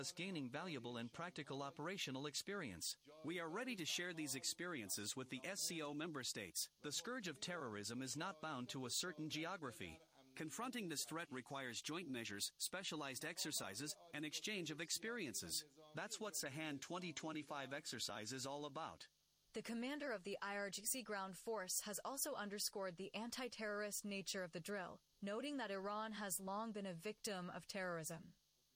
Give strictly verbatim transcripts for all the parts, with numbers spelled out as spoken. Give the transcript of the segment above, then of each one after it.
gaining valuable and practical operational experience. We are ready to share these experiences with the S C O member states. The scourge of terrorism is not bound to a certain geography. Confronting this threat requires joint measures, specialized exercises, and exchange of experiences. That's what Sahand twenty twenty-five exercise is all about. The commander of the I R G C ground force has also underscored the anti-terrorist nature of the drill, noting that Iran has long been a victim of terrorism.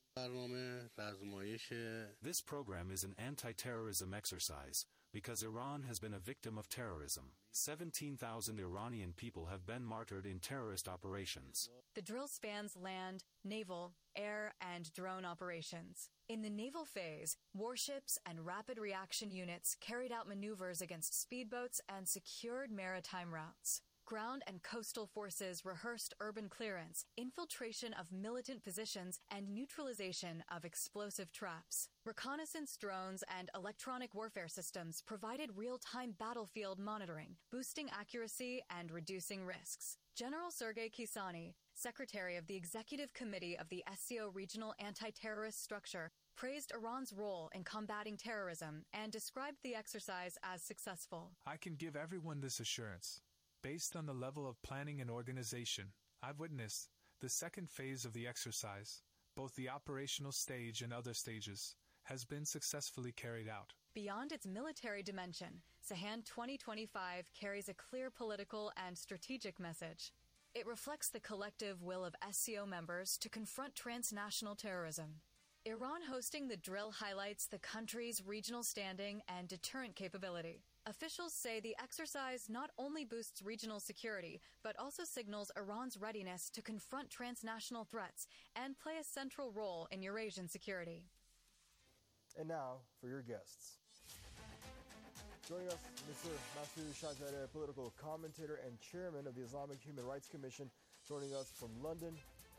This program is an anti-terrorism exercise because Iran has been a victim of terrorism. seventeen thousand Iranian people have been martyred in terrorist operations. The drill spans land, naval, air, and drone operations. In the naval phase, warships and rapid reaction units carried out maneuvers against speedboats and secured maritime routes. Ground and coastal forces rehearsed urban clearance, infiltration of militant positions, and neutralization of explosive traps. Reconnaissance drones and electronic warfare systems provided real-time battlefield monitoring, boosting accuracy and reducing risks. General Sergei Kisani, Secretary of the Executive Committee of the S C O Regional Anti-Terrorist Structure, praised Iran's role in combating terrorism and described the exercise as successful. I can give everyone this assurance. Based on the level of planning and organization, I've witnessed the second phase of the exercise, both the operational stage and other stages, has been successfully carried out. Beyond its military dimension, Sahand twenty twenty-five carries a clear political and strategic message. It reflects the collective will of S C O members to confront transnational terrorism. Iran hosting the drill highlights the country's regional standing and deterrent capability. Officials say the exercise not only boosts regional security, but also signals Iran's readiness to confront transnational threats and play a central role in Eurasian security. And now for your guests. Joining us, Mister Masoud Shahzadeh, political commentator and chairman of the Islamic Human Rights Commission, joining us from London.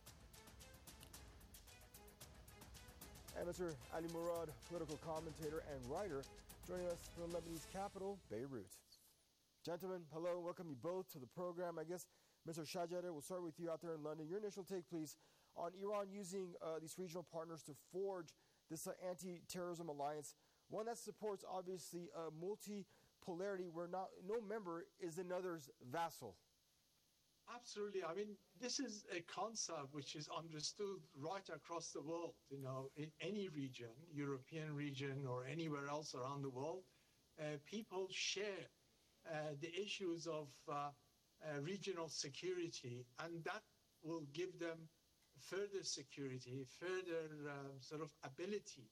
And Mister Ali Murad, political commentator and writer, joining us from the Lebanese capital, Beirut. Gentlemen, hello, welcome you both to the program. I guess, Mister Shahzadeh, we'll start with you out there in London. Your initial take, please, on Iran using uh, these regional partners to forge this uh, anti-terrorism alliance, one that supports, obviously, uh, multipolarity where not, no member is another's vassal. Absolutely. I mean, this is a concept which is understood right across the world, you know, in any region, European region or anywhere else around the world. Uh, people share uh, the issues of uh, uh, regional security, and that will give them further security, further uh, sort of ability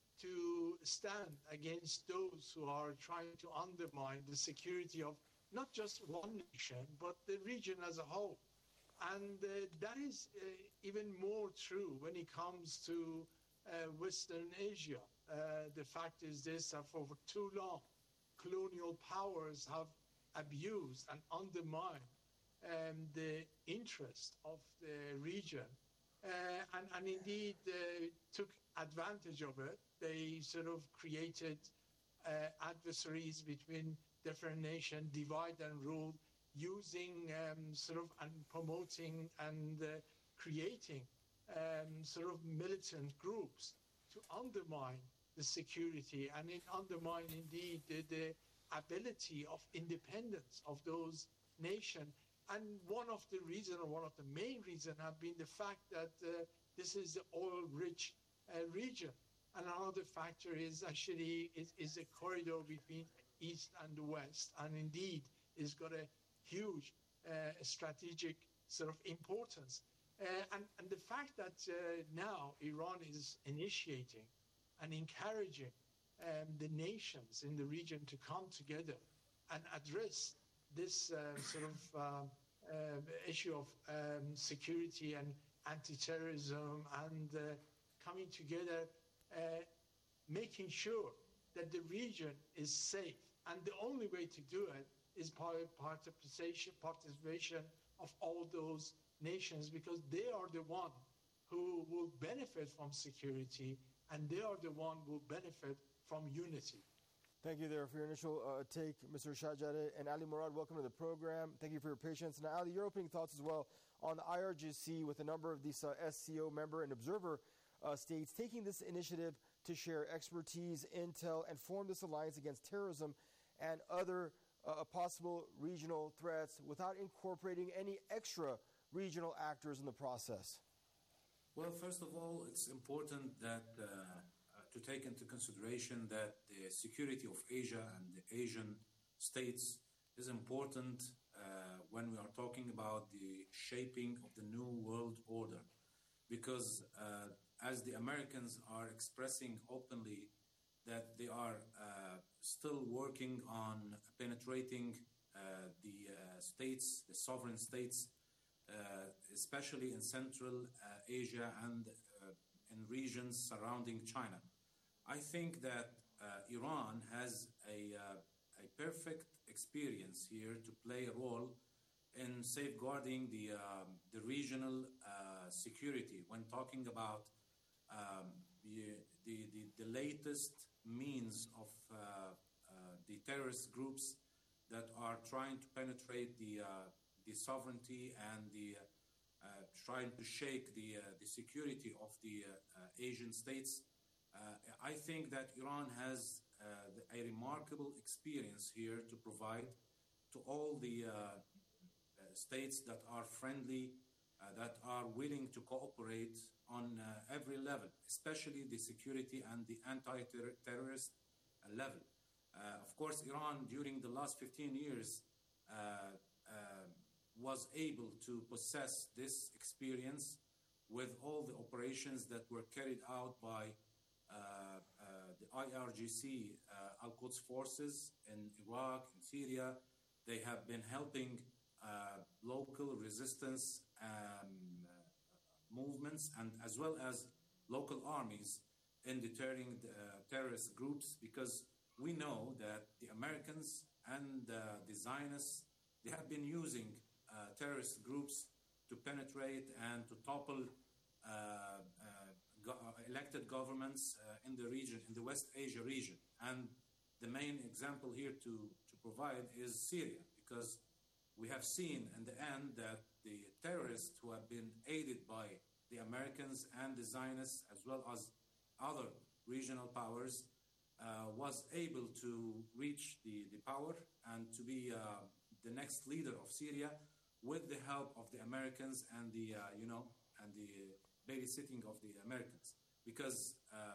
to stand against those who are trying to undermine the security of not just one nation, but the region as a whole. And uh, that is uh, even more true when it comes to uh, Western Asia. Uh, the fact is this, that for too long, colonial powers have abused and undermined um, the interest of the region. Uh, and, and indeed uh, took advantage of it. They sort of created uh, adversaries between different nations, divide and rule, using um, sort of and promoting and uh, creating um, sort of militant groups to undermine the security and in undermine indeed the, the ability of independence of those nations. And one of the reasons, or one of the main reasons, have been the fact that uh, this is the oil-rich uh, region. And another factor is actually is, is a corridor between East and the West, and indeed it's got a huge uh, strategic sort of importance. Uh, and, and the fact that uh, now Iran is initiating and encouraging um, the nations in the region to come together and address this uh, sort of uh, uh, issue of um, security and anti-terrorism and uh, coming together, uh, making sure that the region is safe. And the only way to do it is by participation, participation of all those nations, because they are the one who will benefit from security, and they are the one who will benefit from unity. Thank you there for your initial uh, take, Mister Shahzadeh. And Ali Murad, welcome to the program. Thank you for your patience. Now, Ali, your opening thoughts as well on the I R G C with a number of these uh, S C O member and observer uh, states taking this initiative to share expertise, intel, and form this alliance against terrorism and other uh, possible regional threats without incorporating any extra regional actors in the process? Well, first of all, it's important that uh, uh, to take into consideration that the security of Asia and the Asian states is important uh, when we are talking about the shaping of the new world order. Because uh, as the Americans are expressing openly that they are uh, still working on penetrating uh, the uh, states, the sovereign states, uh, especially in Central uh, Asia and uh, in regions surrounding China. I think that uh, Iran has a, uh, a perfect experience here to play a role in safeguarding the, um, the regional uh, security when talking about um, the, the, the, the latest means of uh, uh, the terrorist groups that are trying to penetrate the, uh, the sovereignty and the uh, uh, trying to shake the, uh, the security of the uh, uh, Asian states. Uh, I think that Iran has uh, a remarkable experience here to provide to all the uh, uh, states that are friendly, uh, that are willing to cooperate on uh, every level, especially the security and the anti-terrorist uh, level. Uh, of course, Iran during the last fifteen years uh, uh, was able to possess this experience with all the operations that were carried out by uh, uh, the I R G C, uh, Al-Quds forces in Iraq, in Syria. They have been helping uh, local resistance um, uh, movements and as well as local armies in deterring the, uh, terrorist groups, because we know that the Americans and uh, the Zionists, they have been using uh, terrorist groups to penetrate and to topple uh, uh, go- elected governments uh, in the region, in the West Asia region. And the main example here to, to provide is Syria, because we have seen in the end that the terrorists who have been aided by the Americans and the Zionists, as well as other regional powers, uh, was able to reach the, the power and to be uh, the next leader of Syria with the help of the Americans and the, uh, you know, and the babysitting of the Americans. Because uh,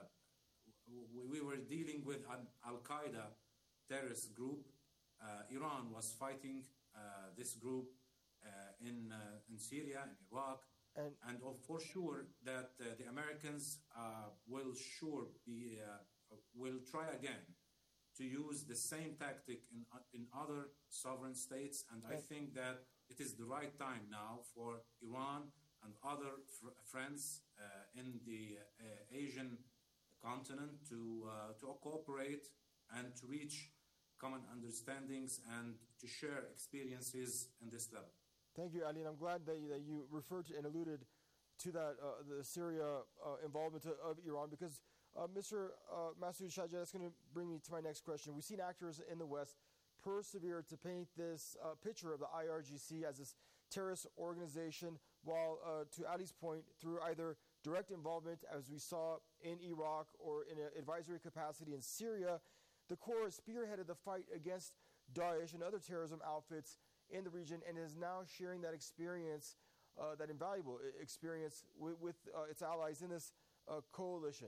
we, we were dealing with an Al-Qaeda terrorist group. Uh, Iran was fighting uh, this group uh, in, uh, in Syria, in Iraq, and, and of, for sure that uh, the Americans uh, will sure be, uh, will try again to use the same tactic in, uh, in other sovereign states. And I think that it is the right time now for Iran and other fr- friends uh, in the uh, Asian continent to, uh, to cooperate and to reach common understandings and to share experiences in this level. Thank you, Ali, and I'm glad that you, that you referred to and alluded to that, uh, the Syria uh, involvement of Iran, because uh, Mister Uh, Masoud Shahjedeh, that's going to bring me to my next question. We've seen actors in the West persevere to paint this uh, picture of the I R G C as this terrorist organization, while, uh, to Ali's point, through either direct involvement, as we saw in Iraq, or in an advisory capacity in Syria, the Corps spearheaded the fight against Daesh and other terrorism outfits in the region, and is now sharing that experience, uh, that invaluable experience with, with uh, its allies in this uh, coalition.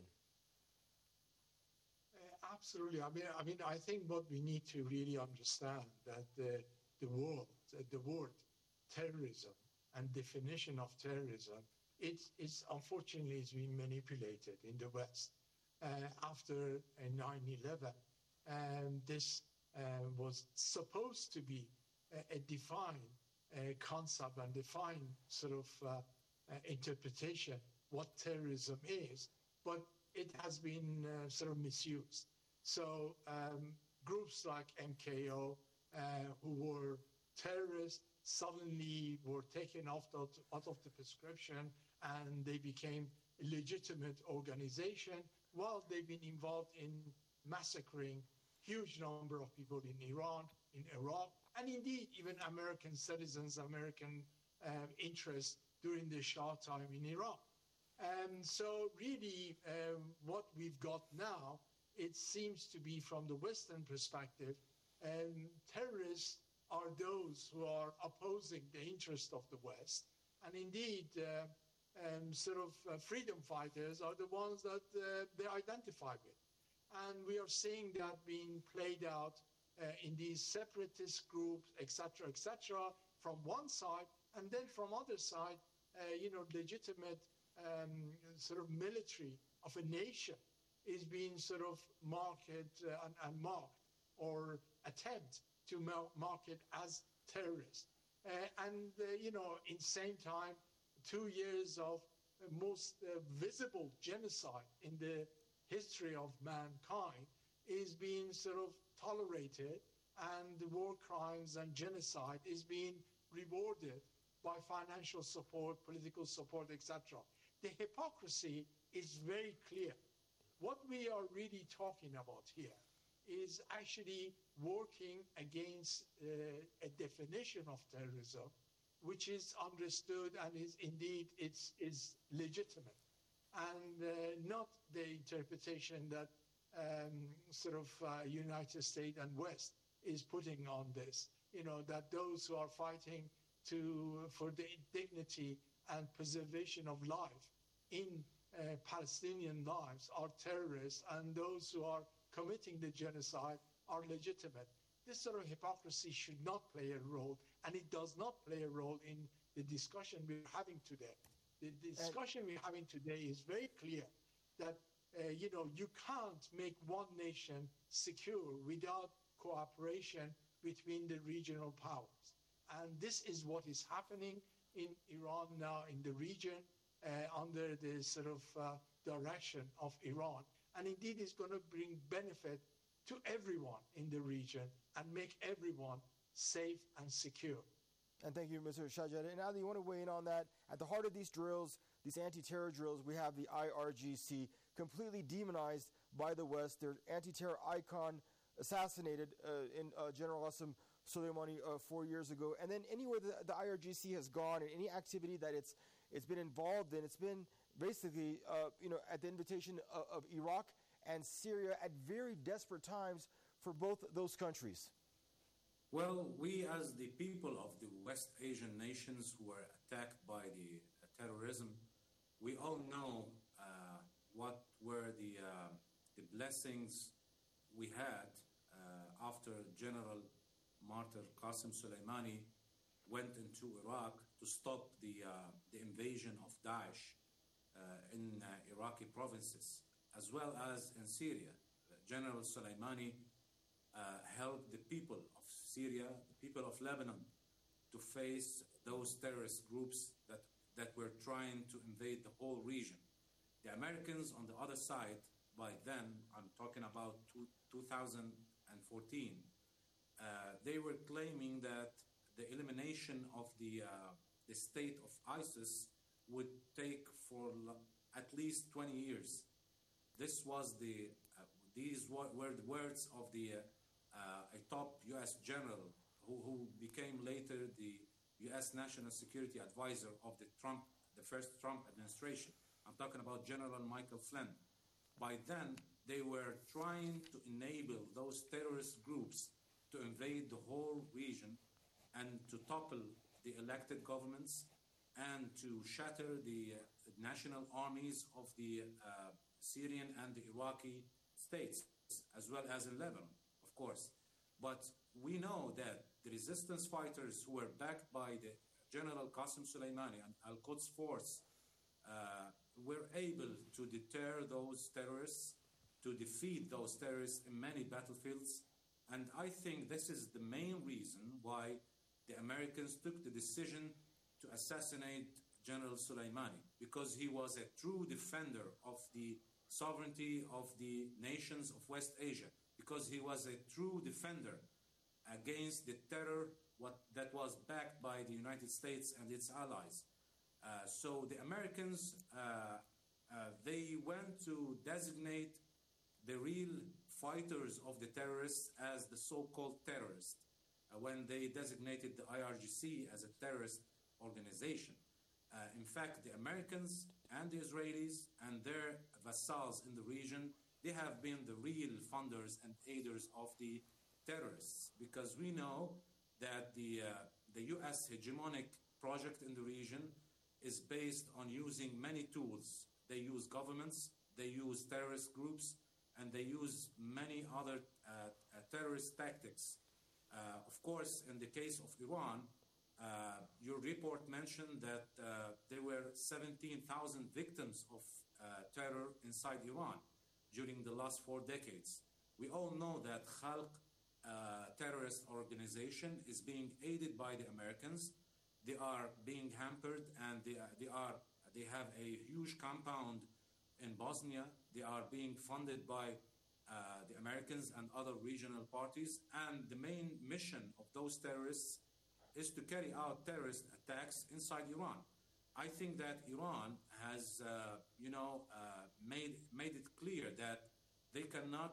Uh, absolutely. I mean, I mean, I think what we need to really understand that the the word, the word terrorism and definition of terrorism, it's it's unfortunately it's been manipulated in the West uh, after uh, nine eleven. And this uh, was supposed to be a, a defined uh, concept and defined sort of uh, uh, interpretation what terrorism is, but it has been uh, sort of misused. So um, groups like M K O, uh, who were terrorists, suddenly were taken off the, out of the prescription, and they became a legitimate organization while they've been involved in massacring huge number of people in Iran, in Iraq, and indeed even American citizens, American um, interests during the Shah time in Iran. And so really um, what we've got now, it seems to be from the Western perspective, um, terrorists are those who are opposing the interest of the West. And indeed, uh, um, sort of uh, freedom fighters are the ones that uh, they identify with. And we are seeing that being played out uh, in these separatist groups, et cetera, et cetera, from one side, and then from other side, uh, you know, legitimate um, sort of military of a nation is being sort of marketed uh, and, and marked or attempt to mark it as terrorist. Uh, and, uh, you know, in same time, two years of uh, most uh, visible genocide in the history of mankind is being sort of tolerated, and the war crimes and genocide is being rewarded by financial support, political support, et cetera. The hypocrisy is very clear. What we are really talking about here is actually working against uh, a definition of terrorism, which is understood and is indeed it's is legitimate, and uh, not the interpretation that um, sort of uh, United States and West is putting on this. You know, that those who are fighting to for the dignity and preservation of life in uh, Palestinian lives are terrorists, and those who are committing the genocide are legitimate. This sort of hypocrisy should not play a role, and it does not play a role in the discussion we're having today. The discussion we're having today is very clear that, uh, you know, you can't make one nation secure without cooperation between the regional powers. And this is what is happening in Iran now, in the region, uh, under the sort of uh, direction of Iran. And indeed, it's going to bring benefit to everyone in the region and make everyone safe and secure. And thank you, Mister Shahjaddin. And Ali, you want to weigh in on that? At the heart of these drills, these anti-terror drills, we have the I R G C, completely demonized by the West. Their anti-terror icon assassinated uh, in uh, General Qasem Soleimani uh, four years ago. And then anywhere the, the I R G C has gone, and any activity that it's it's been involved in, it's been basically, uh, you know, at the invitation of, of Iraq and Syria at very desperate times for both those countries. Well, we as the people of the West Asian nations who were attacked by the uh, terrorism, we all know uh, what were the, uh, the blessings we had uh, after General Martyr Qasem Soleimani went into Iraq to stop the, uh, the invasion of Daesh uh, in uh, Iraqi provinces, as well as in Syria. Uh, General Soleimani uh, helped the people of Syria, the people of Lebanon, to face those terrorist groups that, that were trying to invade the whole region. The Americans on the other side, by then, I'm talking about two, two thousand fourteen, uh, they were claiming that the elimination of the, uh, the state of ISIS would take for at least twenty years. This was the, uh, these were the words of the, uh, a top U S general who, who became later the U S National Security Advisor of the Trump, the first Trump administration. I'm talking about General Michael Flynn. By then, they were trying to enable those terrorist groups to invade the whole region and to topple the elected governments and to shatter the uh, national armies of the uh, Syrian and the Iraqi states, as well as in Lebanon, of course. But we know that the resistance fighters who were backed by the General Qasem Soleimani and Al-Quds Force uh, were able to deter those terrorists, to defeat those terrorists in many battlefields. And I think this is the main reason why the Americans took the decision to assassinate General Soleimani, because he was a true defender of the sovereignty of the nations of West Asia, because he was a true defender against the terror what, that was backed by the United States and its allies. Uh, so the Americans, uh, uh, they went to designate the real fighters of the terrorists as the so-called terrorists uh, when they designated the I R G C as a terrorist organization. Uh, in fact, the Americans and the Israelis and their vassals in the region, they have been the real funders and aiders of the terrorists, because we know that the, uh, the U S hegemonic project in the region is based on using many tools. They use governments, they use terrorist groups, and they use many other uh, uh, terrorist tactics. Uh, of course, in the case of Iran, uh, your report mentioned that uh, there were seventeen thousand victims of uh, terror inside Iran during the last four decades. We all know that Khalq uh, terrorist organization is being aided by the Americans. They are being hampered, and they are, they are they have a huge compound in Bosnia. They are being funded by uh, the Americans and other regional parties. And the main mission of those terrorists is to carry out terrorist attacks inside Iran. I think that Iran has, uh, you know, uh, made made it clear that they cannot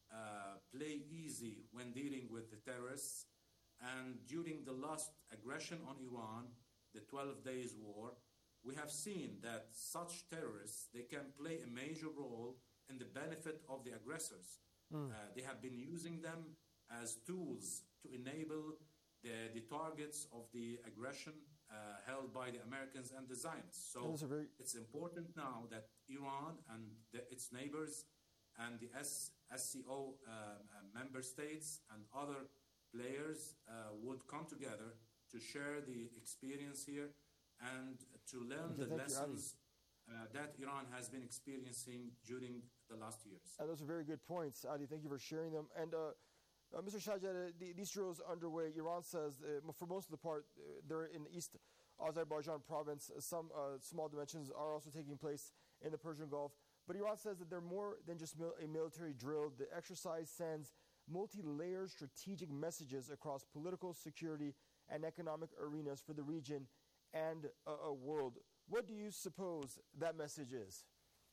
uh, play easy when dealing with the terrorists. And during the last aggression on Iran, the twelve days war, we have seen that such terrorists, they can play a major role in the benefit of the aggressors. Mm. Uh, they have been using them as tools to enable the, the targets of the aggression uh, held by the Americans and the Zionists. So very... it's important now that Iran and the, its neighbors and the S C O uh, uh, member states and other players uh, would come together to share the experience here and to learn okay, the lessons uh, that Iran has been experiencing during the last years. And those are very good points, Adi. Thank you for sharing them. And uh, uh, Mister Shahjad, the, these drills underway. Iran says, uh, for most of the part, uh, they're in East Azerbaijan province. Some uh, small dimensions are also taking place in the Persian Gulf. But Iran says that they're more than just mil- a military drill. The exercise sends multi-layered strategic messages across political, security, and economic arenas for the region and a, a world. What do you suppose that message is?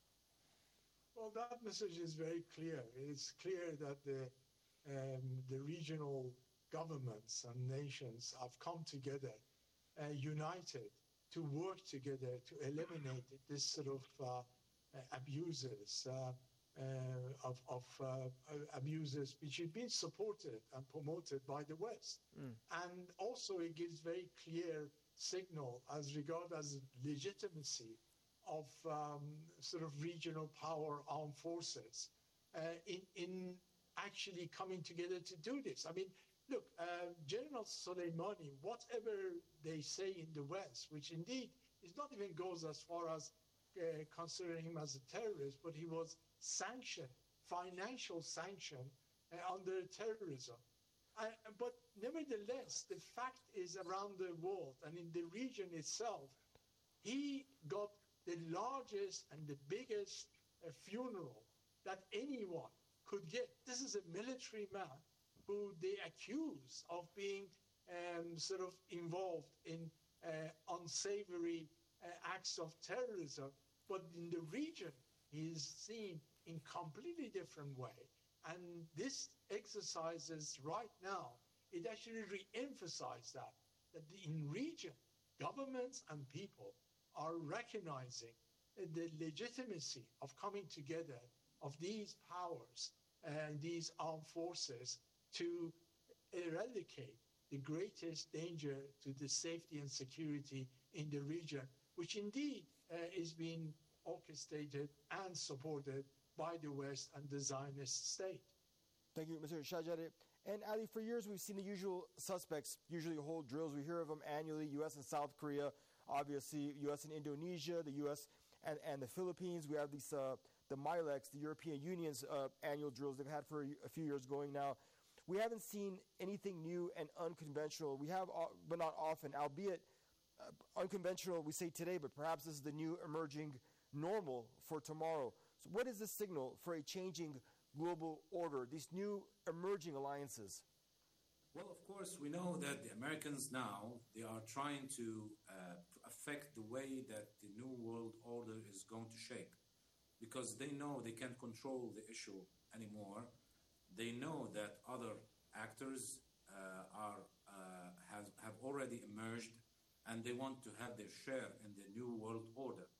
Well, that message is very clear. It's clear that the um, the regional governments and nations have come together, uh, united, to work together to eliminate this sort of uh, abuses, uh, uh, of, of uh, abuses which have been supported and promoted by the West. Mm. And also it gives very clear signal as regard as legitimacy of um, sort of regional power armed forces uh, in, in actually coming together to do this. I mean, look, uh, General Soleimani, whatever they say in the West, which indeed is not even goes as far as uh, considering him as a terrorist, but he was sanctioned, financial sanction uh, under terrorism. Uh, but nevertheless, the fact is around the world and in the region itself, he got the largest and the biggest uh, funeral that anyone could get. This is a military man who they accuse of being um, sort of involved in uh, unsavory uh, acts of terrorism. But in the region, he is seen in completely different way. And this exercises right now, it actually re-emphasizes that, that in region, governments and people are recognizing the legitimacy of coming together of these powers and these armed forces to eradicate the greatest danger to the safety and security in the region, which indeed uh, is being orchestrated and supported by the West and the Zionist state. Thank you, Mister Shahjad. And Ali, for years we've seen the usual suspects usually hold drills. We hear of them annually, U S and South Korea, obviously U S and Indonesia, the U S and, and the Philippines. We have these, uh, the MILEX, the European Union's uh, annual drills they've had for a, a few years going now. We haven't seen anything new and unconventional. We have, uh, but not often, albeit uh, unconventional, we say today, but perhaps this is the new emerging normal for tomorrow. So what is the signal for a changing global order, these new emerging alliances? Well, of course, we know that the Americans now, they are trying to, uh, to affect the way that the new world order is going to shape, because they know they can't control the issue anymore. They know that other actors uh, are uh, has, have already emerged, and they want to have their share in the new world order.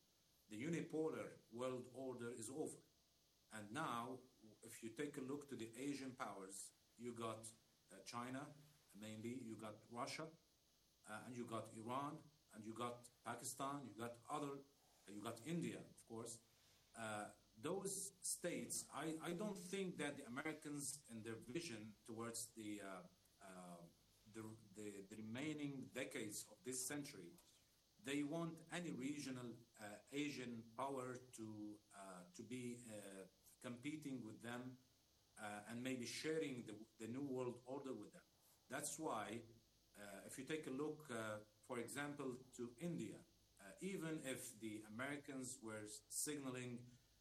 the unipolar world order is over. And now, if you take a look to the Asian powers, you got uh, China, mainly, you got Russia, uh, and you got Iran, and you got Pakistan, you got other, uh, you got India, of course. Uh, those states, I, I don't think that the Americans in their vision towards the, uh, uh, the, the, the remaining decades of this century, they want any regional uh, Asian power to, uh, to be uh, competing with them uh, and maybe sharing the, the new world order with them. That's why, uh, if you take a look, uh, for example, to India, uh, even if the Americans were signaling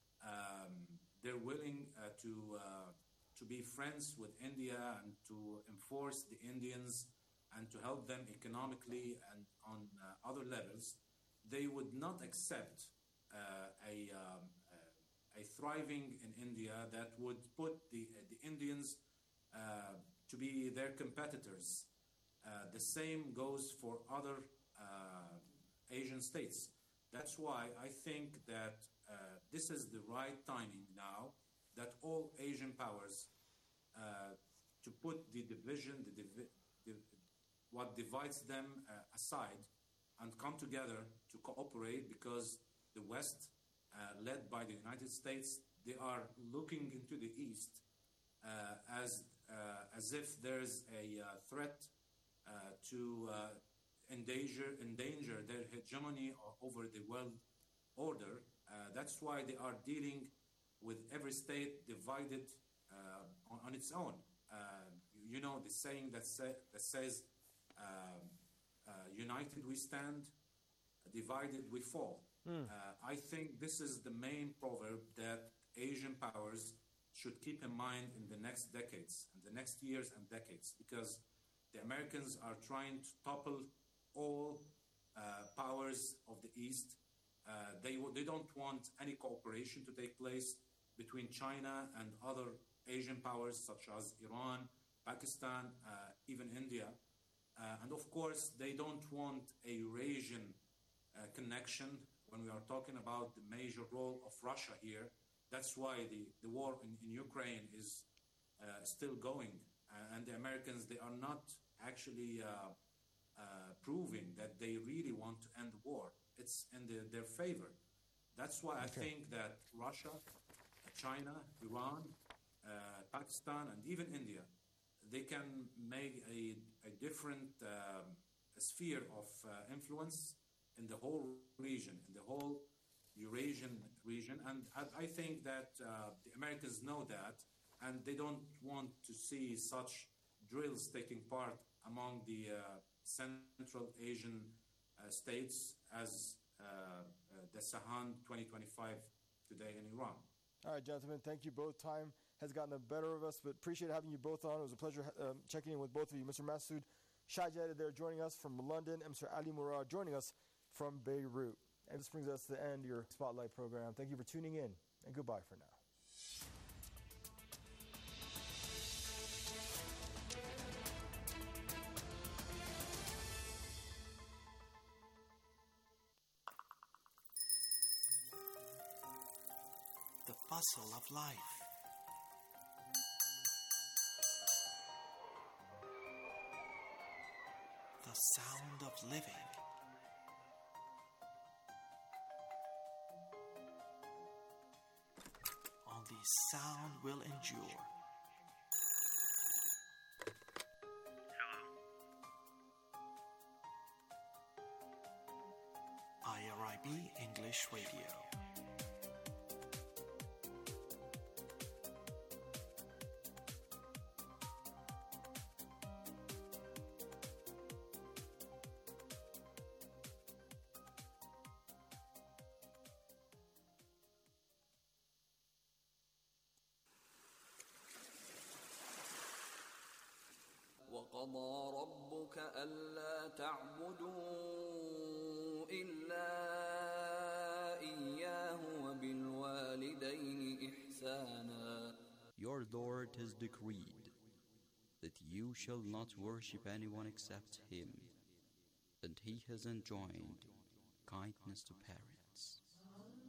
um, they're willing uh, to, uh, to be friends with India and to enforce the Indians and to help them economically and on uh, other levels, they would not accept uh, a, um, a, a thriving in India that would put the, uh, the Indians uh, to be their competitors. Uh, the same goes for other uh, Asian states. That's why I think that uh, this is the right timing now that all Asian powers uh, to put the division, the, divi- the what divides them uh, aside and come together to cooperate, because the West, uh, led by the United States, they are looking into the East uh, as, uh, as if there's a uh, threat uh, to uh, endanger, endanger their hegemony over the world order. Uh, that's why they are dealing with every state divided uh, on, on its own. Uh, you know the saying that, say, that says, Um, uh, united we stand, divided we fall. Mm. Uh, I think this is the main proverb that Asian powers should keep in mind in the next decades, in the next years and decades, because the Americans are trying to topple all uh, powers of the East. Uh, they, they don't want any cooperation to take place between China and other Asian powers such as Iran, Pakistan, uh, even India. Uh, and of course, they don't want a Eurasian uh, connection when we are talking about the major role of Russia here. That's why the, the war in, in Ukraine is uh, still going. Uh, and the Americans, they are not actually uh, uh, proving that they really want to end the war. It's in the, their favor. That's why okay. I think that Russia, China, Iran, uh, Pakistan, and even India, they can make a, a different uh, sphere of uh, influence in the whole region, in the whole Eurasian region. And I, I think that uh, the Americans know that, and they don't want to see such drills taking part among the uh, Central Asian uh, states as uh, uh, the Sahand twenty twenty-five today in Iran. All right, gentlemen, thank you both. Time has gotten the better of us, but appreciate having you both on. It was a pleasure um, checking in with both of you. Mister Masood Shajed there joining us from London, and Mister Ali Murad joining us from Beirut. And this brings us to the end of your Spotlight program. Thank you for tuning in, and goodbye for now. The bustle of life. The sound of living. Only sound will endure. I R I B English Radio. وقضى ربك ألا تعبدوا إلا إياه وبالوالدين إحسانا. Your Lord has decreed that you shall not worship anyone except Him, and He has enjoined kindness to parents.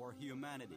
for humanity.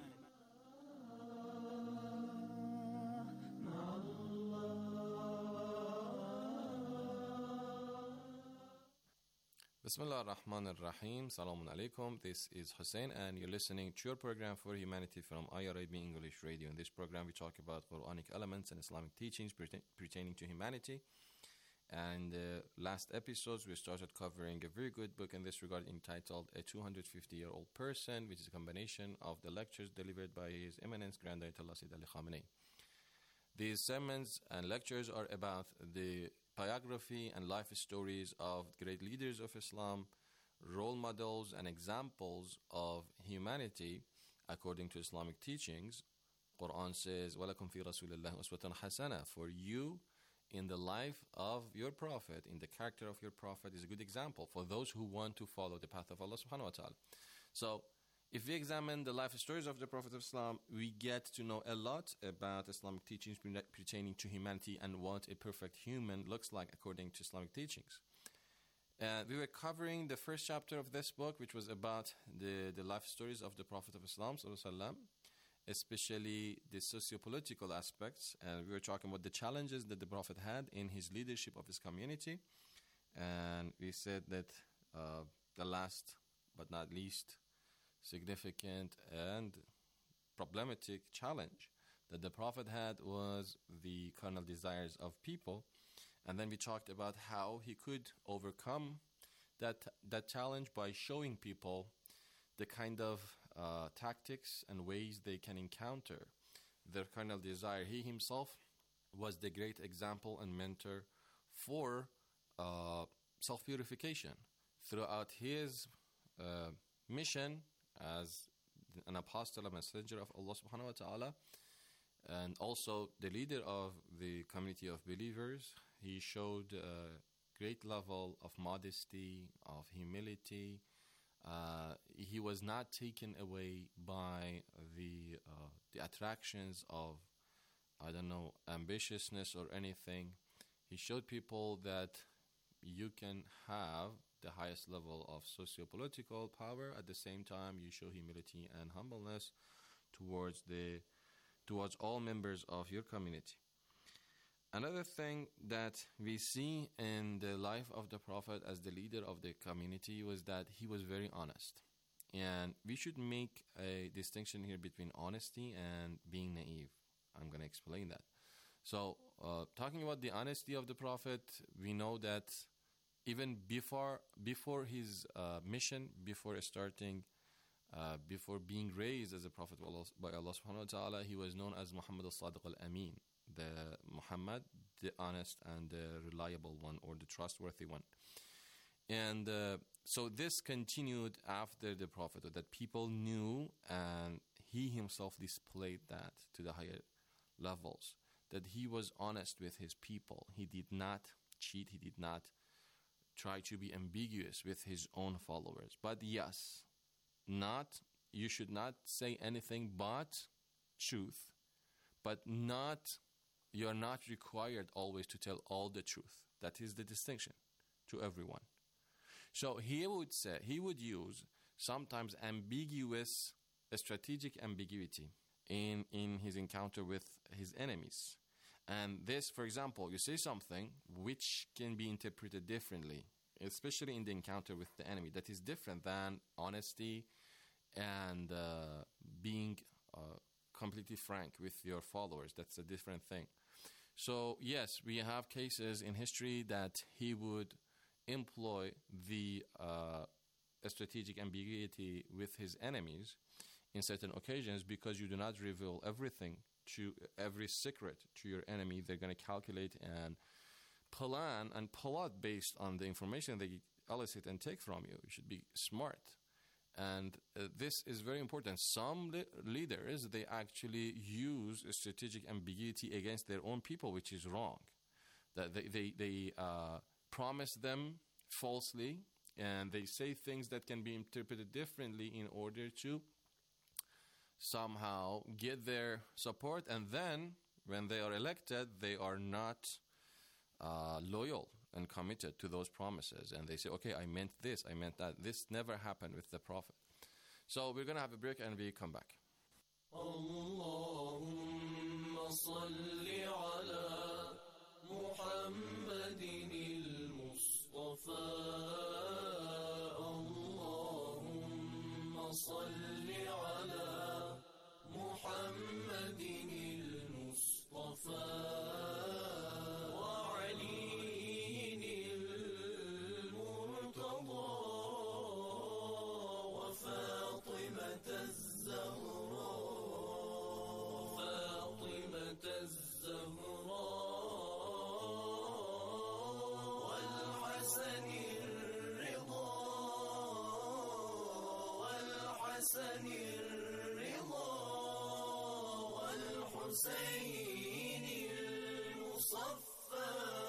Bismillah ar-Rahman ar-Rahim. Salamun alaikum. This is Hussein, and you're listening to your program for humanity from I R I B English Radio. In this program, we talk about Quranic elements and Islamic teachings pertaining to humanity. And uh, last episodes, we started covering a very good book in this regard entitled A two hundred fifty-Year-Old Person, which is a combination of the lectures delivered by His Eminence Grand Ayatollah Sayyid Ali Khamenei. These sermons and lectures are about the biography and life stories of great leaders of Islam, role models and examples of humanity according to Islamic teachings. Quran says, وَلَكُمْ فِي رَسُولِ اللَّهِ أُسْوَةٌ حَسَنَةٌ. For you, in the life of your Prophet, in the character of your Prophet, is a good example for those who want to follow the path of Allah subhanahu wa ta'ala. So, if we examine the life stories of the Prophet of Islam, we get to know a lot about Islamic teachings pertaining to humanity and what a perfect human looks like according to Islamic teachings. Uh, we were covering the first chapter of this book, which was about the, the life stories of the Prophet of Islam, especially the socio-political aspects. And we were talking about the challenges that the Prophet had in his leadership of his community. And we said that uh, the last but not least significant and problematic challenge that the Prophet had was the carnal desires of people. And then we talked about how he could overcome that that challenge by showing people the kind of uh, tactics and ways they can encounter their carnal desire. He himself was the great example and mentor for uh, self-purification throughout his uh, mission as an apostle, a messenger of Allah subhanahu wa ta'ala, and also the leader of the community of believers. He showed a great level of modesty, of humility. Uh, he was not taken away by the uh, the attractions of, I don't know, ambitiousness or anything. He showed people that you can have the highest level of socio-political power. At the same time, you show humility and humbleness towards the towards all members of your community. Another thing that we see in the life of the Prophet as the leader of the community was that he was very honest. And we should make a distinction here between honesty and being naive. I'm going to explain that. So, uh, talking about the honesty of the Prophet, we know that even before before his uh, mission, before starting, uh, before being raised as a Prophet by Allah subhanahu wa ta'ala, he was known as Muhammad al-Sadiq al-Amin, the Muhammad, the honest and the reliable one, or the trustworthy one. And uh, so this continued after the Prophet, that people knew, and he himself displayed that to the higher levels, that he was honest with his people. He did not cheat, he did not try to be ambiguous with his own followers. But yes, not you should not say anything but truth, but not you are not required always to tell all the truth. That is the distinction to everyone. So he would say, he would use sometimes ambiguous, strategic ambiguity in, in his encounter with his enemies. And this, for example, you say something which can be interpreted differently, especially in the encounter with the enemy. That is different than honesty and uh, being uh, completely frank with your followers. That's a different thing. So, yes, we have cases in history that he would employ the uh, strategic ambiguity with his enemies in certain occasions, because you do not reveal everything to every secret to your enemy. They're going to calculate and plan and plot based on the information they elicit and take from you. You should be smart. And uh, this is very important. Some le- leaders, they actually use strategic ambiguity against their own people, which is wrong. That they, they, they uh, promise them falsely, and they say things that can be interpreted differently in order to somehow get their support. And then, when they are elected, they are not uh, loyal and committed to those promises. And they say, okay, I meant this, I meant that. This never happened with the Prophet. So we're going to have a break and we come back. اللهم صل على محمد المصطفى اللهم صل على محمد المصطفى وعلي المرتضى وفاطمة الزهراء فاطمة الزهراء والحسن الرضا والحسن الرضا والحسين المصفى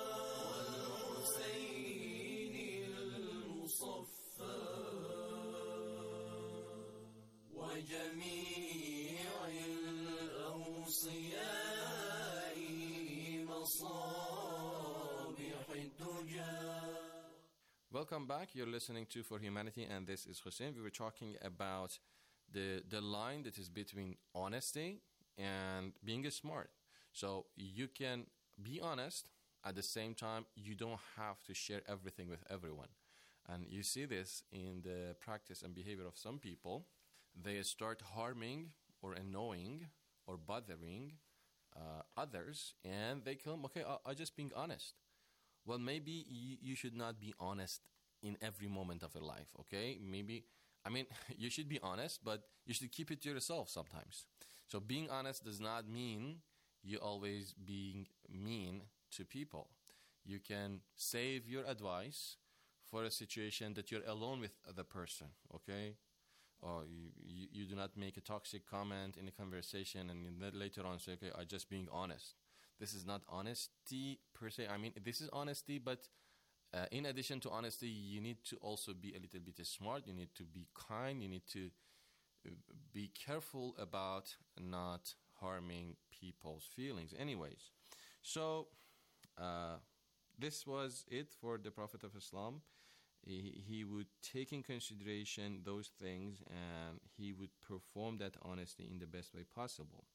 والحسين المصفى وجميع الأوصياء مصابيح الدجى. Welcome back. You're listening to For Humanity, and this is Hussein. We were talking about the the line that is between honesty and being smart. So you can be honest, at the same time, you don't have to share everything with everyone. And you see this in the practice and behavior of some people. They start harming or annoying or bothering uh, others, and they come, okay, I, I'm just being honest. Well, maybe you, you should not be honest in every moment of your life, okay? Maybe, I mean, you should be honest, but you should keep it to yourself sometimes. So being honest does not mean you always being mean to people. You can save your advice for a situation that you're alone with the person, okay? Or you, you, you do not make a toxic comment in a conversation and then later on say, okay, I'm just being honest. This is not honesty per se. I mean, this is honesty, but uh, in addition to honesty, you need to also be a little bit smart. You need to be kind. You need to be careful about not harming people's feelings. Anyways, so uh, this was it for the Prophet of Islam. He, he would take in consideration those things and he would perform that honesty in the best way possible.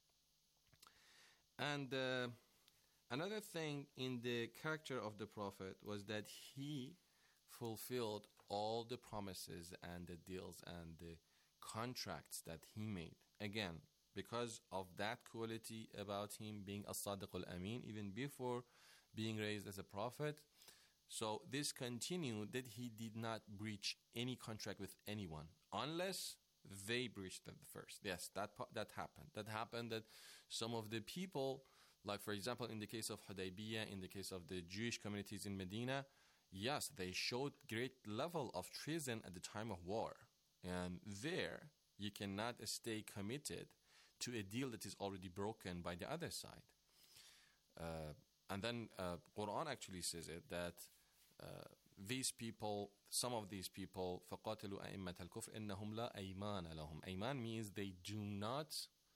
And uh, another thing in the character of the Prophet was that he fulfilled all the promises and the deals and the contracts that he made. Again, because of that quality about him being as-Sadiq al-Amin, even before being raised as a prophet. So this continued that he did not breach any contract with anyone unless they breached it first. Yes, that that happened. That happened that some of the people, like for example in the case of Hudaybiyah, in the case of the Jewish communities in Medina, yes, they showed great level of treason at the time of war. And there, you cannot stay committed to a deal that is already broken by the other side. Uh, and then uh, Quran actually says it, that uh, these people, some of these people, فَقَاتِلُوا أَئِمَّةَ الْكُفْرِ إِنَّهُمْ لَا أَيْمَانَ لَهُمْ. Ayman means they do not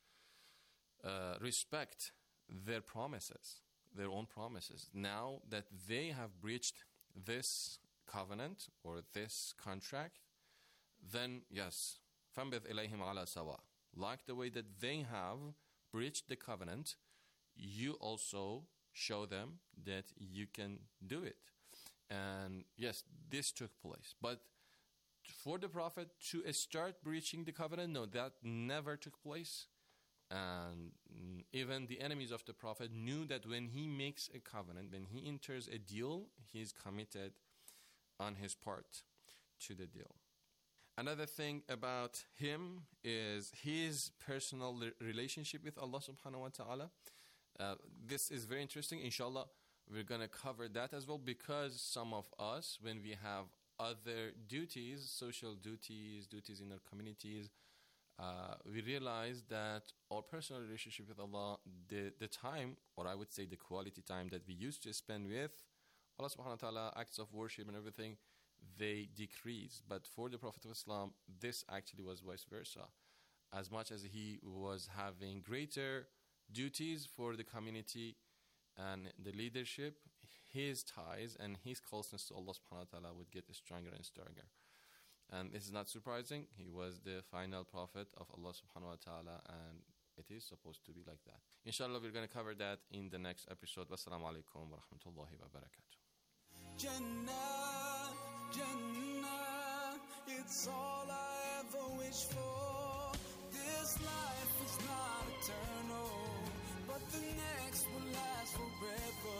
uh, respect their promises, their own promises. Now that they have breached this covenant or this contract, then yes, فَانْبِذْ إِلَيْهِمْ عَلَى سَوَاءٍ. Like the way that they have breached the covenant, you also show them that you can do it. And yes, this took place. But for the Prophet to start breaching the covenant, no, that never took place. And even the enemies of the Prophet knew that when he makes a covenant, when he enters a deal, he is committed on his part to the deal. Another thing about him is his personal relationship with Allah subhanahu wa ta'ala. Uh, this is very interesting. Inshallah, we're going to cover that as well, because some of us, when we have other duties, social duties, duties in our communities, uh, we realize that our personal relationship with Allah, the, the time, or I would say the quality time that we used to spend with Allah subhanahu wa ta'ala, acts of worship and everything, they decrease. But for the Prophet of Islam, this actually was vice versa. As much as he was having greater duties for the community and the leadership, his ties and his closeness to Allah subhanahu wa ta'ala would get stronger and stronger. And this is not surprising. He was the final prophet of Allah subhanahu wa ta'ala, and it is supposed to be like that. Inshallah, we're going to cover that in the next episode. Wassalamu alaikum wa rahmatullahi wa barakatuh. Jannah, Jannah, it's all I ever wish for. This life is not eternal, but the next will last forever.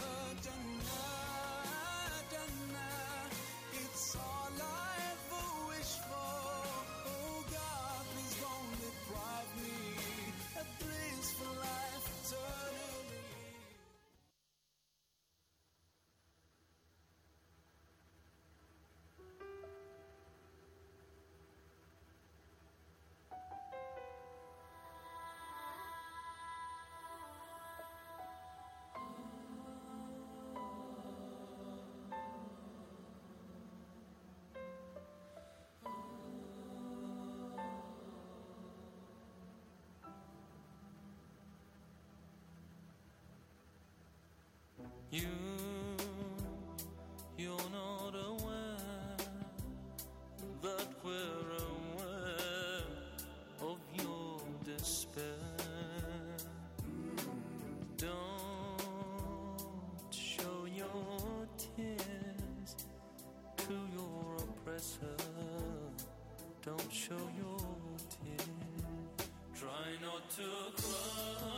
Jannah, Jannah, it's all I ever wish for. Oh God, please don't deprive me of bliss for life eternally. You, you're not aware that we're aware of your despair. Don't show your tears to your oppressor. Don't show your tears. Try not to cry.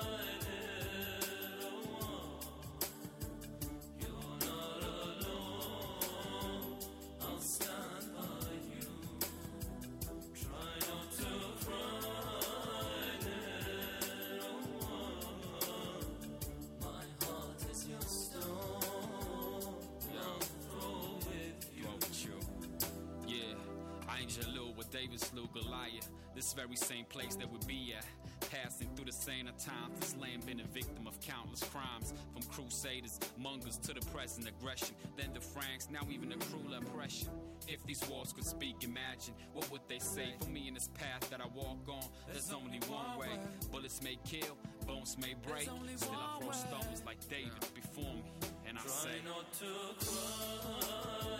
David slew Goliath, this very same place that we be at. Passing through the same of times, this land been a victim of countless crimes. From crusaders, mongers to the present aggression. Then the Franks, now even the cruel oppression. If these walls could speak, imagine what would they say for me in this path that I walk on. There's only one way. Bullets may kill, bones may break. Still I throw stones like David before me, and I say, try not to cry.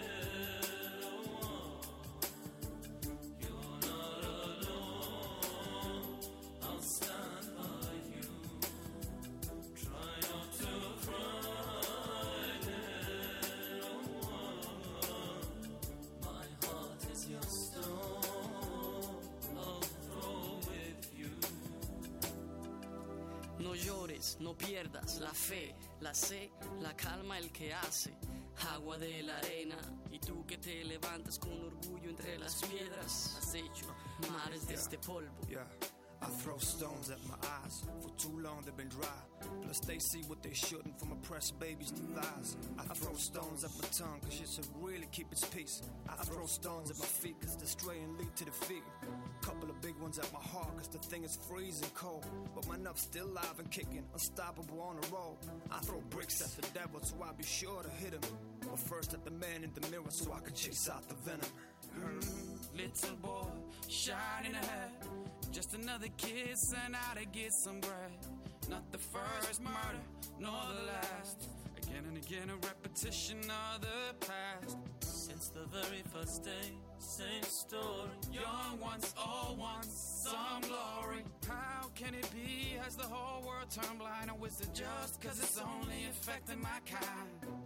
No llores, no pierdas la fe, la sé, la calma el que hace, agua de la arena. Y tú que te levantas con orgullo entre las piedras, has hecho mares de este polvo. Yeah. I throw stones at my eyes, for too long they've been dry. Plus they see what they shouldn't, from oppressed babies to thighs. I throw stones at my tongue, cause it should really keep its peace. I throw stones at my feet, cause the stray and lead to defeat. Couple of big ones at my heart, cause the thing is freezing cold. But my nuff's still live and kicking, unstoppable on the road. I throw bricks at the devil, so I be sure to hit him. But first at the man in the mirror, so I can chase out the venom. Mm, little boy, shining ahead. Just another kid sent out to get some bread. Not the first murder, nor the last. Again and again a repetition of the past. Since the very first day, same story. Young ones, old ones, some glory. How can it be? Has the whole world turned blind? Or is it just cause it's only affecting my kind?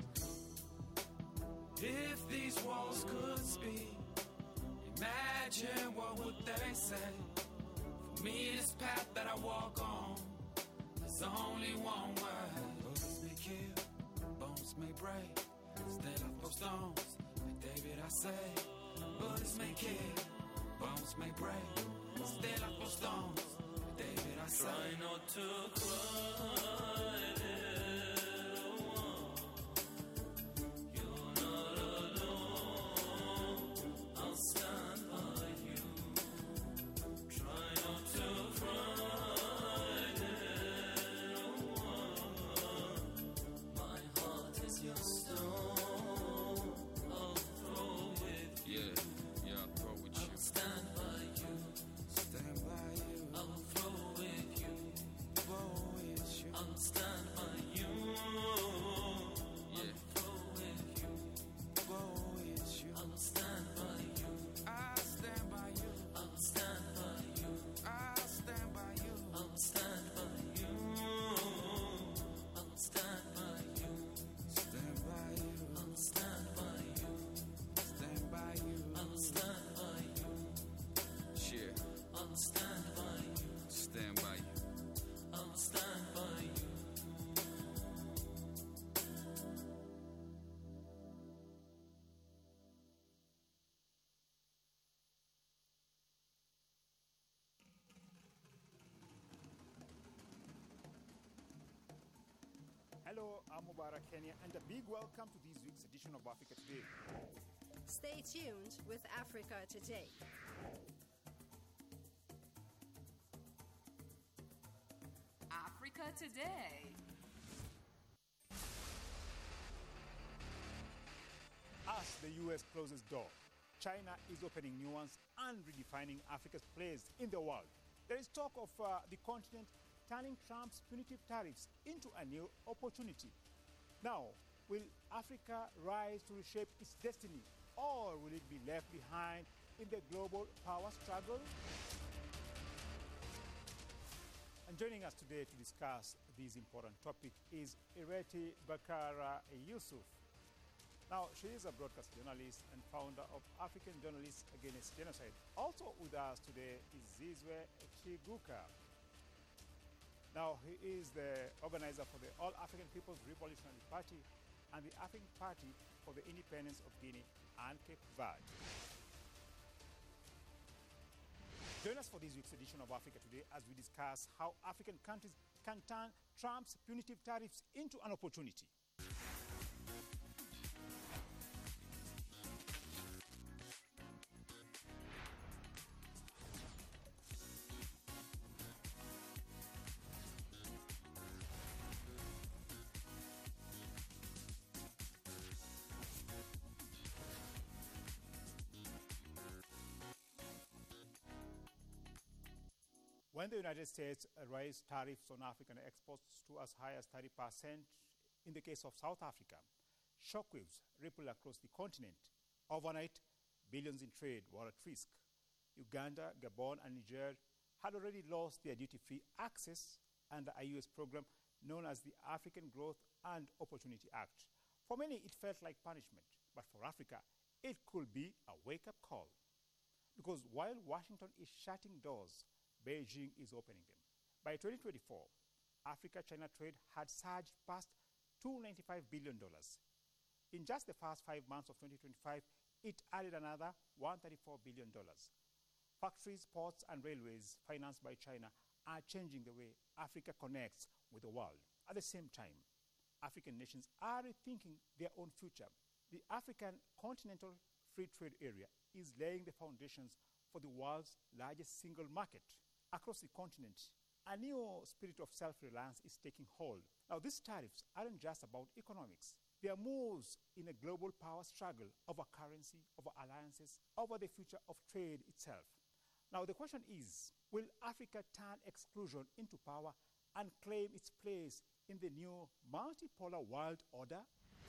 If these walls could speak, imagine what would they say? For me, this path that I walk on, there's only one way. Bullets may kill, bones may break. Still I throw stones, like David I say. Bullets may kill, bones may break. Still I throw stones, like David I say. Try not to cry. Stand by you. Hello, I'm Mubarak Kenya, and a big welcome to this week's edition of Africa Today. Stay tuned with Africa Today. Africa Today. As the U S closes door, China is opening new ones and redefining Africa's place in the world. There is talk of uh, the continent turning Trump's punitive tariffs into a new opportunity. Now, will Africa rise to reshape its destiny, or will it be left behind in the global power struggle? And joining us today to discuss this important topic is Ireti Bakara Yusuf. Now, she is a broadcast journalist and founder of African Journalists Against Genocide. Also with us today is Zizwe Chiguka. Now, he is the organizer for the All African People's Revolutionary Party and the African Party for the Independence of Guinea and Cape Verde. Join us for this week's edition of Africa Today as we discuss how African countries can turn Trump's punitive tariffs into an opportunity. When the United States raised tariffs on African exports to as high as thirty percent in the case of South Africa, shockwaves rippled across the continent. Overnight, billions in trade were at risk. Uganda, Gabon, and Niger had already lost their duty-free access under a U S program known as the African Growth and Opportunity Act. For many, it felt like punishment, but for Africa, it could be a wake-up call. Because while Washington is shutting doors, Beijing is opening them. By twenty twenty-four, Africa-China trade had surged past two hundred ninety-five billion dollars. In just the first five months of twenty twenty-five, it added another one hundred thirty-four billion dollars. Factories, ports, and railways financed by China are changing the way Africa connects with the world. At the same time, African nations are rethinking their own future. The African Continental Free Trade Area is laying the foundations for the world's largest single market. Across the continent, a new spirit of self-reliance is taking hold. Now, these tariffs aren't just about economics. They are moves in a global power struggle over currency, over alliances, over the future of trade itself. Now, the question is, will Africa turn exclusion into power and claim its place in the new multipolar world order?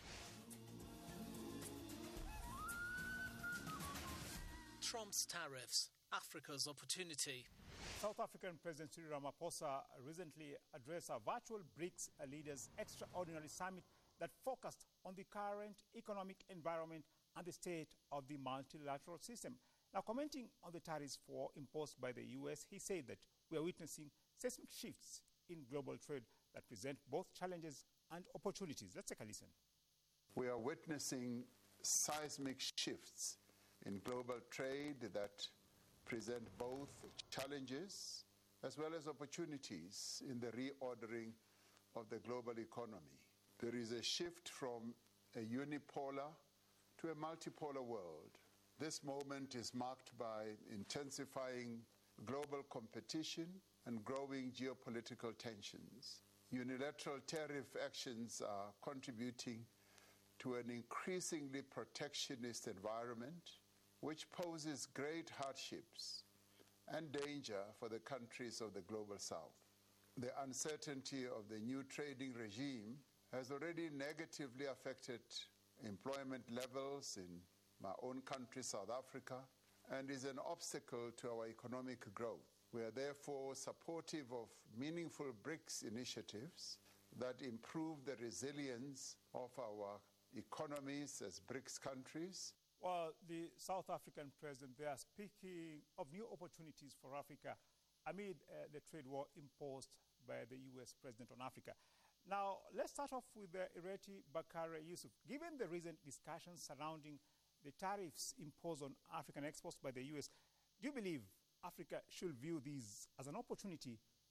Trump's tariffs, Africa's opportunity. South African President Cyril Ramaphosa recently addressed a virtual BRICS leaders' extraordinary summit that focused on the current economic environment and the state of the multilateral system. Now, commenting on the tariffs for imposed by the U S, he said that we are witnessing seismic shifts in global trade that present both challenges and opportunities. Let's take a listen. We are witnessing seismic shifts in global trade that present both challenges as well as opportunities in the reordering of the global economy. There is a shift from a unipolar to a multipolar world. This moment is marked by intensifying global competition and growing geopolitical tensions. Unilateral tariff actions are contributing to an increasingly protectionist environment, which poses great hardships and danger for the countries of the global south. The uncertainty of the new trading regime has already negatively affected employment levels in my own country, South Africa, and is an obstacle to our economic growth. We are therefore supportive of meaningful BRICS initiatives that improve the resilience of our economies as BRICS countries. Well, the South African president, they are speaking of new opportunities for Africa amid uh, the trade war imposed by the U S president on Africa. Now, let's start off with uh, Ireti Bakare Yusuf. Given the recent discussions surrounding the tariffs imposed on African exports by the U S, do you believe Africa should view these as an opportunity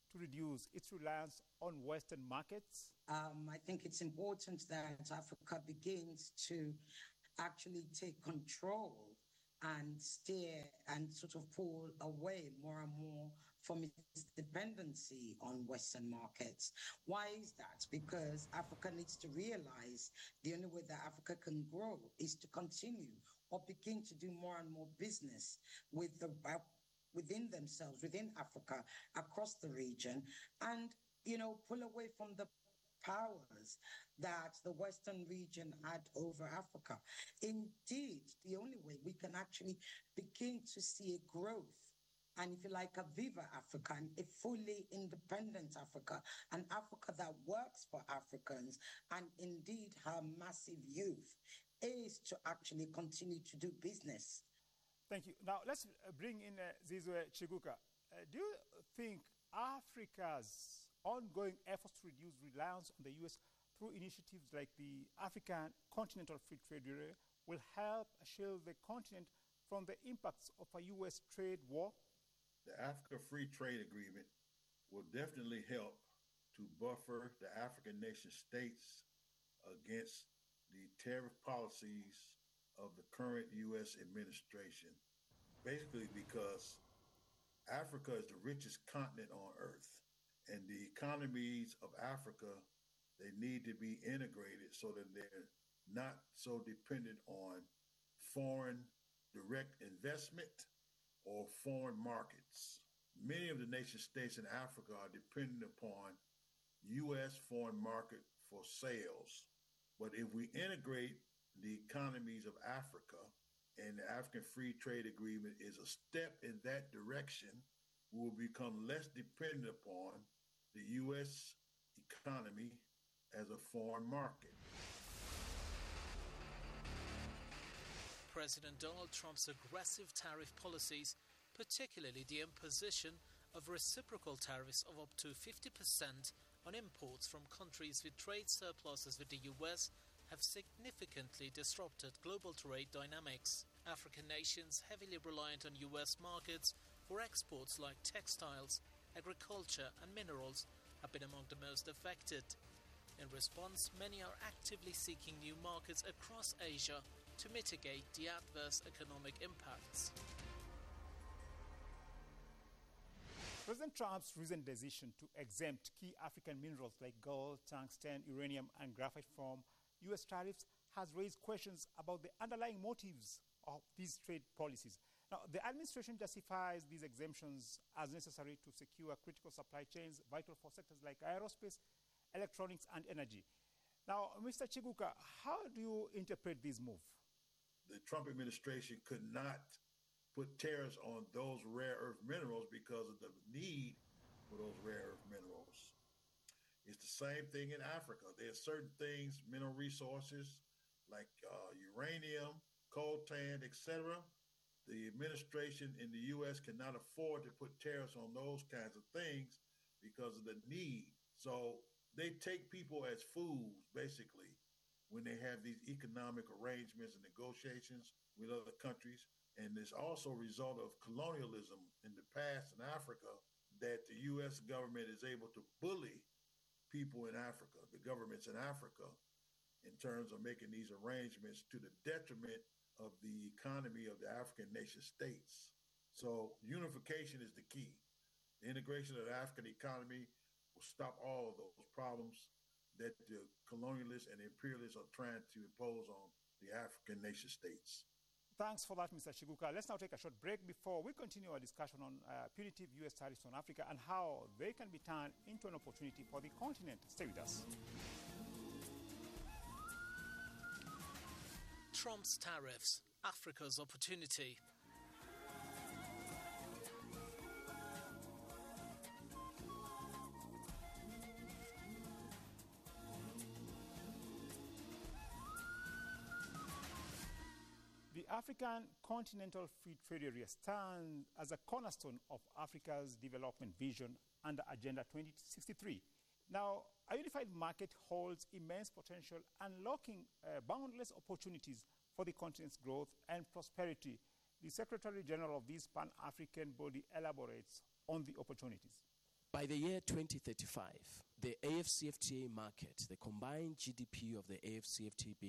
to reduce its reliance on Western markets? Um, I think it's important that Africa begins to actually take control and steer and sort of pull away more and more from its dependency on Western markets. Why is that? Because Africa needs to realize the only way that Africa can grow is to continue or begin to do more and more business with the uh, within themselves, within Africa, across the region, and, you know, pull away from the powers that the Western region had over Africa. Indeed, the only way we can actually begin to see a growth, and if you like, a Viva Africa, a fully independent Africa, an Africa that works for Africans, and indeed her massive youth, is to actually continue to do business. Thank you. Now, let's bring in uh, Zizwe Chiguka. Uh, do you think Africa's ongoing efforts to reduce reliance on the U S through initiatives like the African Continental Free Trade Area will help shield the continent from the impacts of a U S trade war? The Africa Free Trade Agreement will definitely help to buffer the African nation states against the tariff policies of the current U S administration, basically because Africa is the richest continent on earth, and the economies of Africa, they need to be integrated so that they're not so dependent on foreign direct investment or foreign markets. Many of the nation states in Africa are dependent upon U S foreign market for sales. But if we integrate the economies of Africa, and the African Free Trade Agreement is a step in that direction, we will become less dependent upon the U S economy as a foreign market. President Donald Trump's aggressive tariff policies, particularly the imposition of reciprocal tariffs of up to fifty percent on imports from countries with trade surpluses with the U S, have significantly disrupted global trade dynamics. African nations heavily reliant on U S markets for exports like textiles, agriculture and minerals have been among the most affected. In response, many are actively seeking new markets across Asia to mitigate the adverse economic impacts. President Trump's recent decision to exempt key African minerals like gold, tungsten, uranium and graphite from U S tariffs has raised questions about the underlying motives of these trade policies. Now, the administration justifies these exemptions as necessary to secure critical supply chains vital for sectors like aerospace, electronics, and energy. Now, Mister Chiguka, how do you interpret this move? The Trump administration could not put tariffs on those rare earth minerals because of the need for those rare earth minerals. It's the same thing in Africa. There are certain things, mineral resources like uh, uranium, coltan, et cetera. The administration in the U S cannot afford to put tariffs on those kinds of things because of the need. So they take people as fools, basically, when they have these economic arrangements and negotiations with other countries. And it's also a result of colonialism in the past in Africa that the U S government is able to bully people in Africa, the governments in Africa, in terms of making these arrangements to the detriment of the economy of the African nation states. So unification is the key. The integration of the African economy will stop all of those problems that the colonialists and imperialists are trying to impose on the African nation states. Thanks for that, Mister Chiguka. Let's now take a short break before we continue our discussion on uh, punitive U S tariffs on Africa and how they can be turned into an opportunity for the continent. Stay with us. Trump's tariffs, Africa's opportunity. The African Continental Free Trade Area stands as a cornerstone of Africa's development vision under Agenda twenty sixty-three. Now, a unified market holds immense potential, unlocking uh, boundless opportunities for the continent's growth and prosperity. The Secretary General of this Pan-African body elaborates on the opportunities. By the year twenty thirty-five, the A F C F T A market, the combined G D P of the A F C F T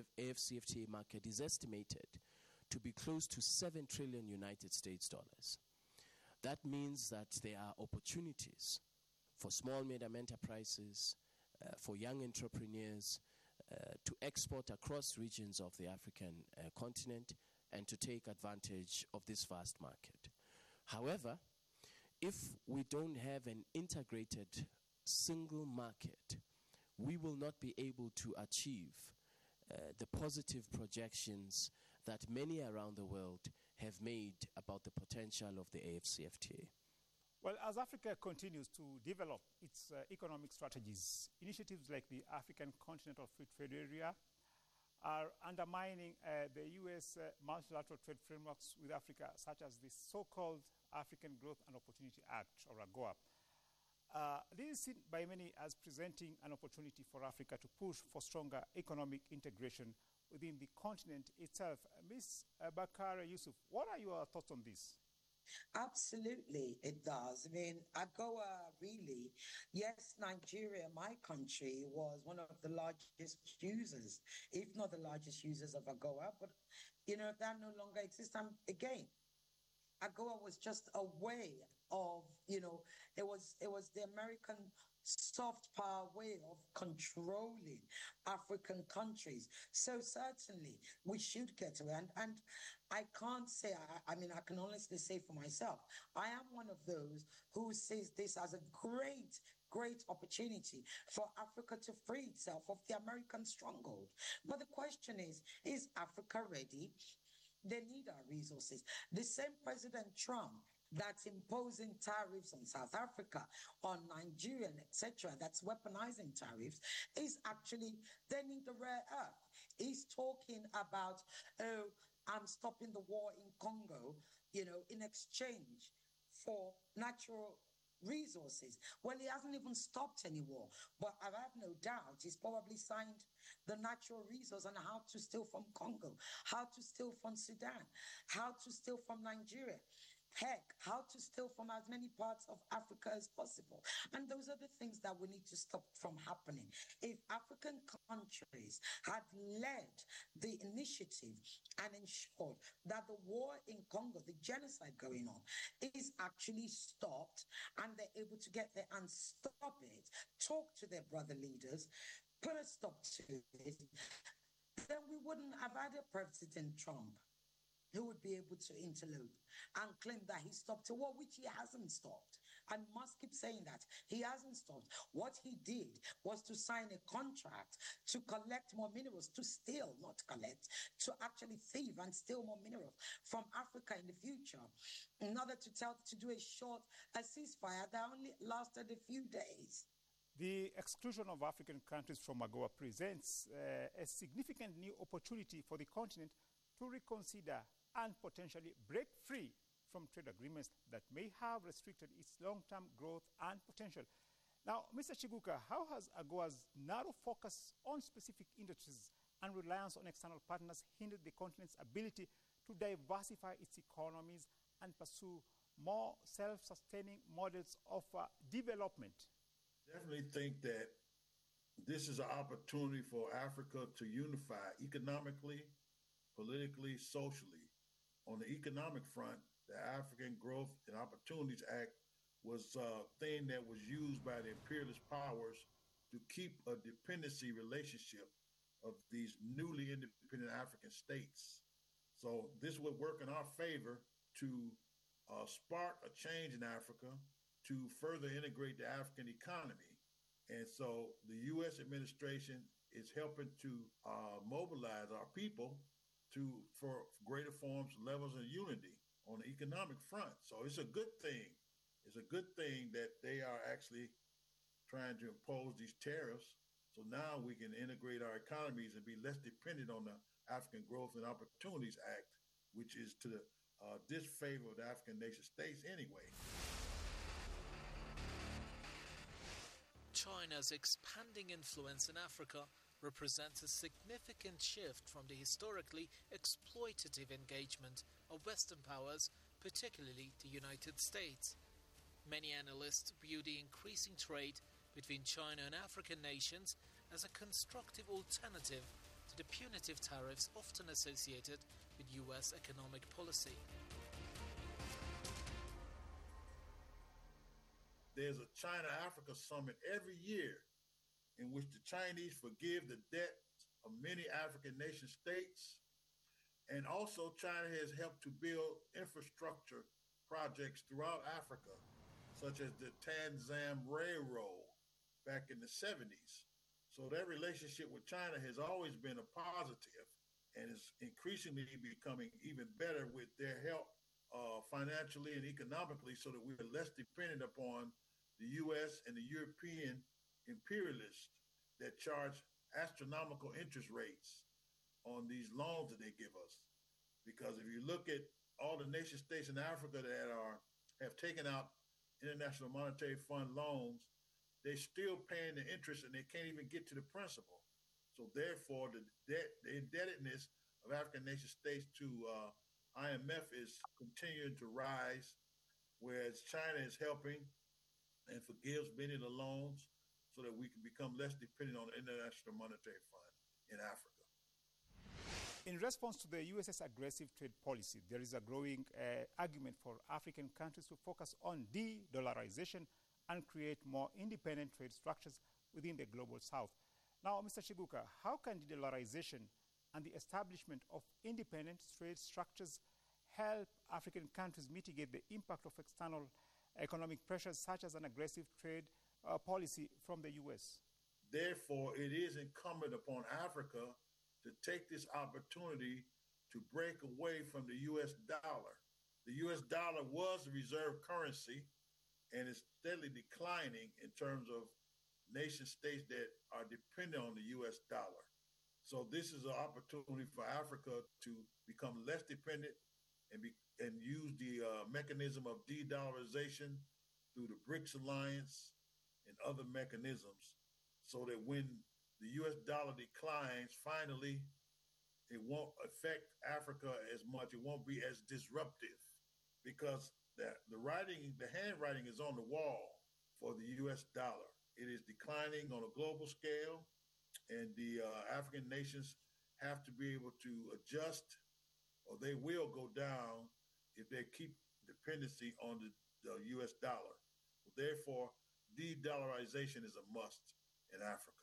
A market is estimated to be close to seven trillion United States dollars. That means that there are opportunities for small medium enterprises, uh, for young entrepreneurs uh, to export across regions of the African uh, continent and to take advantage of this vast market. However, if we don't have an integrated single market, we will not be able to achieve uh, the positive projections that many around the world have made about the potential of the A F C F T A. Well, as Africa continues to develop its uh, economic strategies, initiatives like the African Continental Free Trade Area are undermining uh, the U S uh, multilateral trade frameworks with Africa, such as the so-called African Growth and Opportunity Act, or AGOA. Uh, this is seen by many as presenting an opportunity for Africa to push for stronger economic integration within the continent itself. Miz Bakare Yusuf, what are your thoughts on this? Absolutely, it does. I mean, AGOA really, yes, Nigeria, my country, was one of the largest users, if not the largest users of AGOA, but, you know, that no longer exists. Um, again, AGOA was just a way of, you know, it was it was the American soft power way of controlling African countries. So certainly we should get to it. And, and I can't say, I, I mean, I can honestly say for myself, I am one of those who sees this as a great, great opportunity for Africa to free itself of the American stronghold. But the question is, is Africa ready? They need our resources. The same President Trump that's imposing tariffs on South Africa, on Nigeria, et cetera, that's weaponizing tariffs, is actually, they need the rare earth. He's talking about, oh, I'm stopping the war in Congo, you know, in exchange for natural resources. Well, he hasn't even stopped any war, but I have no doubt he's probably signed the natural resource on how to steal from Congo, how to steal from Sudan, how to steal from Nigeria. Heck, how to steal from as many parts of Africa as possible. And those are the things that we need to stop from happening. If African countries had led the initiative and ensured that the war in Congo, the genocide going on, is actually stopped, and they're able to get there and stop it, talk to their brother leaders, put a stop to it, then we wouldn't have had a President Trump who would be able to interlope and claim that he stopped a war, which he hasn't stopped. And Musk keeps saying that. He hasn't stopped. What he did was to sign a contract to collect more minerals, to steal, not collect, to actually thieve and steal more minerals from Africa in the future, in order to tell to do a short a ceasefire that only lasted a few days. The exclusion of African countries from AGOA presents uh, a significant new opportunity for the continent to reconsider and potentially break free from trade agreements that may have restricted its long-term growth and potential. Now, Mister Chiguka, how has AGOA's narrow focus on specific industries and reliance on external partners hindered the continent's ability to diversify its economies and pursue more self-sustaining models of uh, development? Definitely think that this is an opportunity for Africa to unify economically, politically, socially. On the economic front, the African Growth and Opportunities Act was a thing that was used by the imperialist powers to keep a dependency relationship of these newly independent African states. So this would work in our favor to uh, spark a change in Africa to further integrate the African economy. And so the U S administration is helping to uh, mobilize our people to for greater forms, levels of unity on the economic front. So it's a good thing. It's a good thing that they are actually trying to impose these tariffs. So now we can integrate our economies and be less dependent on the African Growth and Opportunities Act, which is to the uh, disfavor of the African nation states anyway. China's expanding influence in Africa represents a significant shift from the historically exploitative engagement of Western powers, particularly the United States. Many analysts view the increasing trade between China and African nations as a constructive alternative to the punitive tariffs often associated with U S economic policy. There's a China-Africa summit every year in which the Chinese forgive the debt of many African nation states. And also China has helped to build infrastructure projects throughout Africa, such as the Tanzam Railroad back in the seventies. So that relationship with China has always been a positive and is increasingly becoming even better with their help uh, financially and economically, so that we're less dependent upon the U S and the European imperialists that charge astronomical interest rates on these loans that they give us. Because if you look at all the nation states in Africa that are have taken out International Monetary Fund loans, they're still paying the interest and they can't even get to the principal. So therefore, the debt, the indebtedness of African nation states to uh, I M F is continuing to rise, whereas China is helping and forgives many of the loans so that we can become less dependent on the International Monetary Fund in Africa. In response to the U S's aggressive trade policy, there is a growing uh, argument for African countries to focus on de-dollarization and create more independent trade structures within the global south. Now, Mister Chiguka, how can de-dollarization and the establishment of independent trade structures help African countries mitigate the impact of external economic pressures such as an aggressive trade uh, policy from the U S? Therefore, it is incumbent upon Africa to take this opportunity to break away from the U S dollar. The U S dollar was the reserve currency and is steadily declining in terms of nation states that are dependent on the U S dollar. So this is an opportunity for Africa to become less dependent and be, and use the uh, mechanism of de-dollarization through the BRICS Alliance and other mechanisms, so that when the U S dollar declines, finally, it won't affect Africa as much. It won't be as disruptive, because the, the writing, the handwriting is on the wall for the U S dollar. It is declining on a global scale, and the uh, African nations have to be able to adjust, or they will go down if they keep dependency on the, the U S dollar. Therefore, de-dollarization is a must in Africa.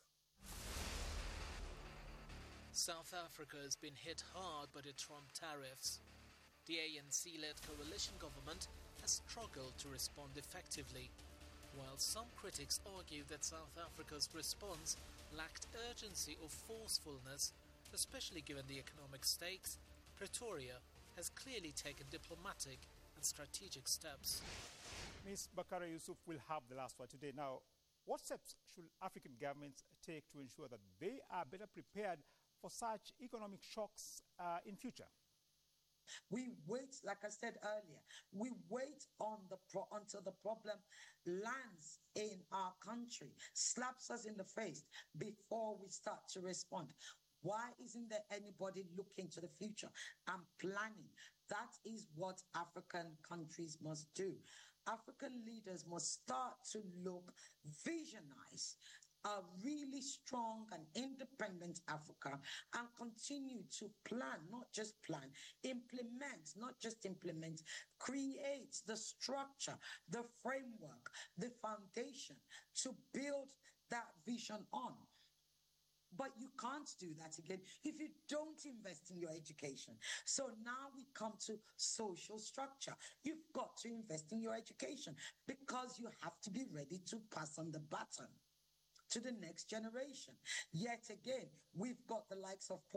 South Africa has been hit hard by the Trump tariffs. The A N C-led coalition government has struggled to respond effectively, while some critics argue that South Africa's response lacked urgency or forcefulness, especially given the economic stakes. Pretoria has clearly taken diplomatic and strategic steps. Miz Bakara Yusuf will have the last word today. Now, what steps should African governments take to ensure that they are better prepared for such economic shocks uh, in future? We wait, like I said earlier, we wait on the pro- until the problem lands in our country, slaps us in the face before we start to respond. Why isn't there anybody looking to the future and planning? That is what African countries must do. African leaders must start to look, visionize a really strong and independent Africa, and continue to plan, not just plan, implement, not just implement, create the structure, the framework, the foundation to build that vision on. But you can't do that again if you don't invest in your education. So now we come to social structure. You've got to invest in your education because you have to be ready to pass on the baton to the next generation. Yet again, we've got the likes of